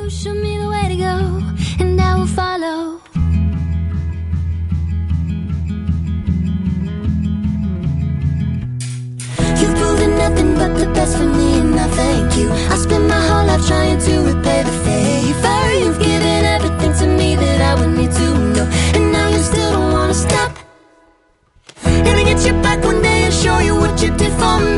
show me the way to go, and I will follow. You've proven nothing but the best for me, and I thank you. I spent my whole life trying to repay the favor. You've given everything to me that I would need to know, and now you still don't wanna stop. And I get you back one day and show you what you did for me.